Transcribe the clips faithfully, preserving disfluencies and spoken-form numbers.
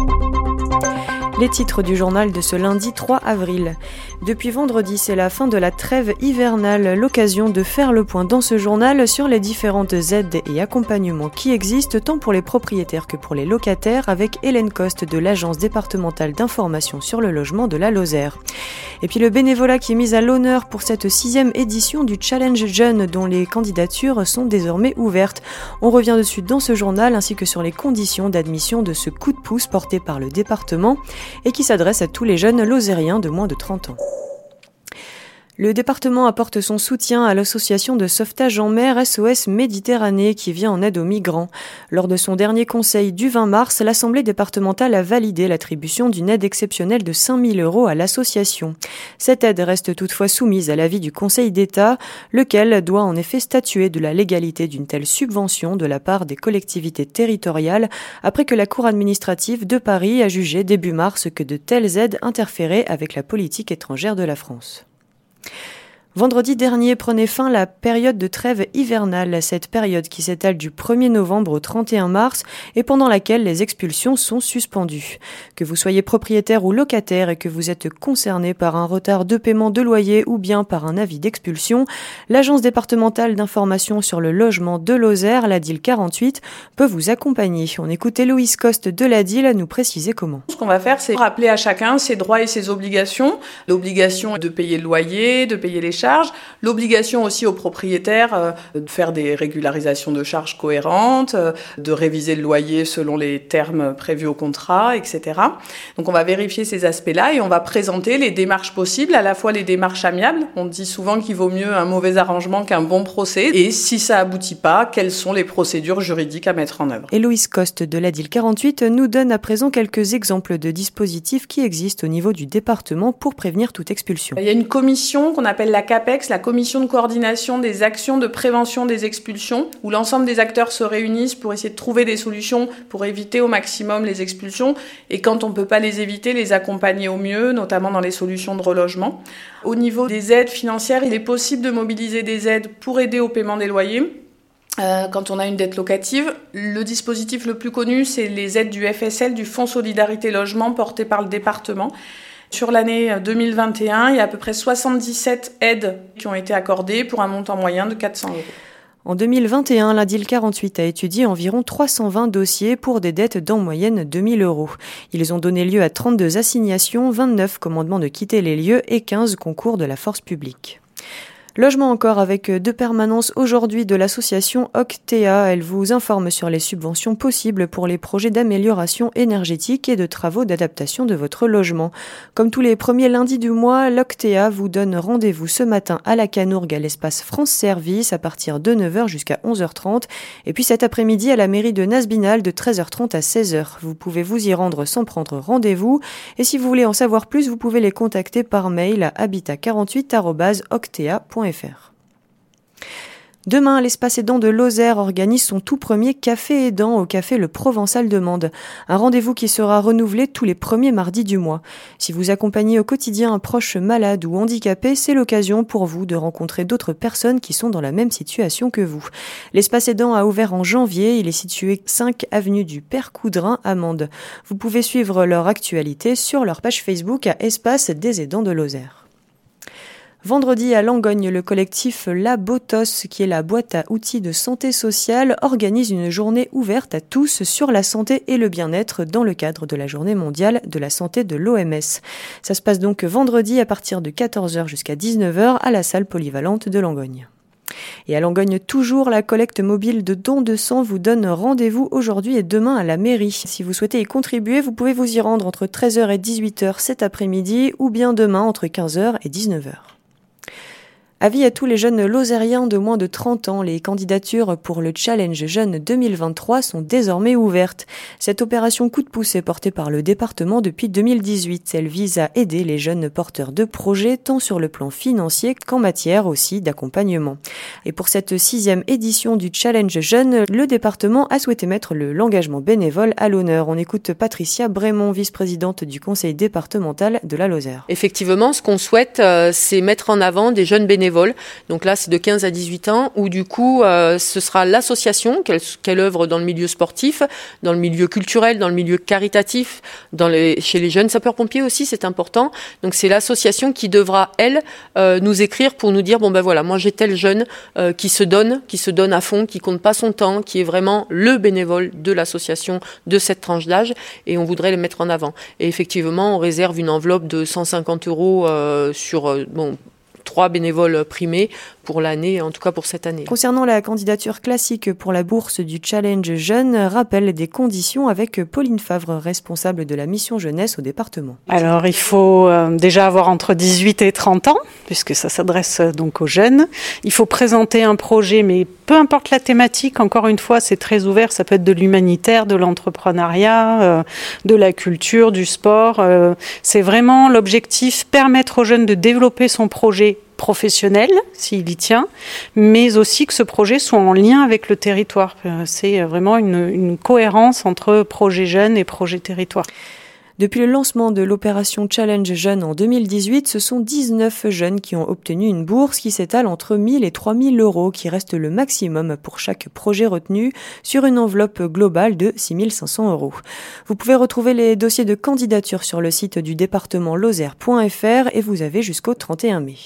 Les titres du journal de ce lundi trois avril. Depuis vendredi, c'est la fin de la trêve hivernale, l'occasion de faire le point dans ce journal sur les différentes aides et accompagnements qui existent tant pour les propriétaires que pour les locataires avec Hélène Coste de l'Agence départementale d'information sur le logement de la Lozère. Et puis le bénévolat qui est mis à l'honneur pour cette sixième édition du Challenge Jeune dont les candidatures sont désormais ouvertes. On revient dessus dans ce journal ainsi que sur les conditions d'admission de ce coup de pouce porté par le département et qui s'adresse à tous les jeunes lozériens de moins de trente ans. Le département apporte son soutien à l'association de sauvetage en mer S O S Méditerranée qui vient en aide aux migrants. Lors de son dernier conseil du vingt mars, l'Assemblée départementale a validé l'attribution d'une aide exceptionnelle de cinq mille euros à l'association. Cette aide reste toutefois soumise à l'avis du Conseil d'État, lequel doit en effet statuer de la légalité d'une telle subvention de la part des collectivités territoriales après que la Cour administrative de Paris a jugé début mars que de telles aides interféraient avec la politique étrangère de la France. Vendredi dernier prenait fin la période de trêve hivernale, cette période qui s'étale du premier novembre au trente et un mars et pendant laquelle les expulsions sont suspendues. Que vous soyez propriétaire ou locataire et que vous êtes concerné par un retard de paiement de loyer ou bien par un avis d'expulsion, l'Agence départementale d'information sur le logement de Lozère, la D I L quarante-huit, peut vous accompagner. On écoute Héloïse Coste de la D I L nous préciser comment. Ce qu'on va faire, c'est rappeler à chacun ses droits et ses obligations. L'obligation de payer le loyer, de payer les charges, l'obligation aussi aux propriétaires euh, de faire des régularisations de charges cohérentes, euh, de réviser le loyer selon les termes prévus au contrat, et cetera. Donc on va vérifier ces aspects-là et on va présenter les démarches possibles, à la fois les démarches amiables. On dit souvent qu'il vaut mieux un mauvais arrangement qu'un bon procès. Et si ça aboutit pas, quelles sont les procédures juridiques à mettre en œuvre. Héloïse Coste de la D I L quarante-huit nous donne à présent quelques exemples de dispositifs qui existent au niveau du département pour prévenir toute expulsion. Il y a une commission qu'on appelle la CAPEX, la commission de coordination des actions de prévention des expulsions, où l'ensemble des acteurs se réunissent pour essayer de trouver des solutions pour éviter au maximum les expulsions et quand on ne peut pas les éviter, les accompagner au mieux, notamment dans les solutions de relogement. Au niveau des aides financières, il est possible de mobiliser des aides pour aider au paiement des loyers. Euh, quand on a une dette locative, le dispositif le plus connu, c'est les aides du F S L, du Fonds Solidarité Logement, porté par le département. Sur l'année deux mille vingt et un, il y a à peu près soixante-dix-sept aides qui ont été accordées pour un montant moyen de quatre cents euros. En deux mille vingt et un, la D I L quarante-huit a étudié environ trois cent vingt dossiers pour des dettes d'en moyenne deux mille euros. Ils ont donné lieu à trente-deux assignations, vingt-neuf commandements de quitter les lieux et quinze concours de la force publique. Logement encore avec deux permanences aujourd'hui de l'association Octea. Elle vous informe sur les subventions possibles pour les projets d'amélioration énergétique et de travaux d'adaptation de votre logement. Comme tous les premiers lundis du mois, l'Octea vous donne rendez-vous ce matin à la Canourgue à l'espace France Service à partir de neuf heures jusqu'à onze heures trente et puis cet après-midi à la mairie de Nasbinal de treize heures trente à seize heures. Vous pouvez vous y rendre sans prendre rendez-vous et si vous voulez en savoir plus, vous pouvez les contacter par mail à habitat quarante-huit arobase octea point f r. Demain, l'Espace Aidant de Lozère organise son tout premier café aidant au café Le Provençal de Mende. Un rendez-vous qui sera renouvelé tous les premiers mardis du mois. Si vous accompagnez au quotidien un proche malade ou handicapé, c'est l'occasion pour vous de rencontrer d'autres personnes qui sont dans la même situation que vous. L'Espace Aidant a ouvert en janvier. Il est situé cinq avenue du Père Coudrin à Mende. Vous pouvez suivre leur actualité sur leur page Facebook à Espace des Aidants de Lozère. Vendredi à Langogne, le collectif La Botos, qui est la boîte à outils de santé sociale, organise une journée ouverte à tous sur la santé et le bien-être dans le cadre de la journée mondiale de la santé de l'O M S. Ça se passe donc vendredi à partir de quatorze heures jusqu'à dix-neuf heures à la salle polyvalente de Langogne. Et à Langogne, toujours, la collecte mobile de dons de sang vous donne rendez-vous aujourd'hui et demain à la mairie. Si vous souhaitez y contribuer, vous pouvez vous y rendre entre treize heures et dix-huit heures cet après-midi ou bien demain entre quinze heures et dix-neuf heures. Avis à tous les jeunes lozériens de moins de trente ans, les candidatures pour le Challenge Jeune deux mille vingt-trois sont désormais ouvertes. Cette opération coup de pouce est portée par le département depuis deux mille dix-huit. Elle vise à aider les jeunes porteurs de projets, tant sur le plan financier qu'en matière aussi d'accompagnement. Et pour cette sixième édition du Challenge Jeune, le département a souhaité mettre le l'engagement bénévole à l'honneur. On écoute Patricia Brémond, vice-présidente du conseil départemental de la Lozère. Effectivement, ce qu'on souhaite, euh, c'est mettre en avant des jeunes bénévoles bénévoles. Donc là, c'est de quinze à dix-huit ans, où du coup, euh, ce sera l'association, qu'elle, qu'elle œuvre dans le milieu sportif, dans le milieu culturel, dans le milieu caritatif, dans les, chez les jeunes sapeurs-pompiers aussi, c'est important. Donc c'est l'association qui devra, elle, euh, nous écrire pour nous dire, bon ben voilà, moi j'ai tel jeune euh, qui se donne, qui se donne à fond, qui compte pas son temps, qui est vraiment le bénévole de l'association de cette tranche d'âge, et on voudrait le mettre en avant. Et effectivement, on réserve une enveloppe de cent cinquante euros euh, sur euh, bon, trois bénévoles primés pour l'année, en tout cas pour cette année. Concernant la candidature classique pour la bourse du Challenge Jeune, rappel des conditions avec Pauline Favre, responsable de la mission jeunesse au département. Alors il faut euh, déjà avoir entre dix-huit et trente ans, puisque ça s'adresse donc aux jeunes. Il faut présenter un projet, mais peu importe la thématique, encore une fois, c'est très ouvert, ça peut être de l'humanitaire, de l'entrepreneuriat, euh, de la culture, du sport. Euh, c'est vraiment l'objectif, permettre aux jeunes de développer son projet professionnel, s'il y tient, mais aussi que ce projet soit en lien avec le territoire. C'est vraiment une, une cohérence entre projet jeune et projet territoire. Depuis le lancement de l'opération Challenge Jeune en deux mille dix-huit, ce sont dix-neuf jeunes qui ont obtenu une bourse qui s'étale entre mille et trois mille euros, qui reste le maximum pour chaque projet retenu, sur une enveloppe globale de six mille cinq cents euros. Vous pouvez retrouver les dossiers de candidature sur le site du département lozère point f r et vous avez jusqu'au trente et un mai.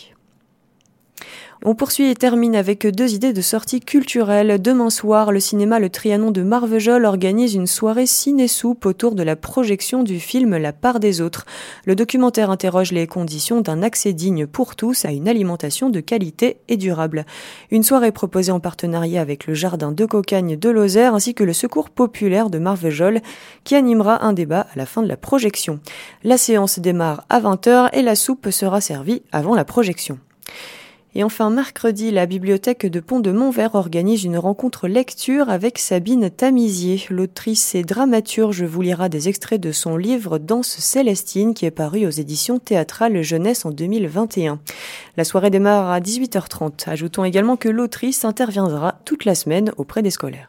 On poursuit et termine avec deux idées de sortie culturelle. Demain soir, le cinéma Le Trianon de Marvejols organise une soirée ciné-soupe autour de la projection du film La part des autres. Le documentaire interroge les conditions d'un accès digne pour tous à une alimentation de qualité et durable. Une soirée proposée en partenariat avec le Jardin de Cocagne de Lozère ainsi que le Secours populaire de Marvejols qui animera un débat à la fin de la projection. La séance démarre à vingt heures et la soupe sera servie avant la projection. Et enfin, mercredi, la bibliothèque de Pont-de-Montvert organise une rencontre lecture avec Sabine Tamizier. L'autrice et dramaturge vous lira des extraits de son livre Danse Célestine qui est paru aux éditions théâtrales Jeunesse en deux mille vingt et un. La soirée démarre à dix-huit heures trente. Ajoutons également que l'autrice interviendra toute la semaine auprès des scolaires.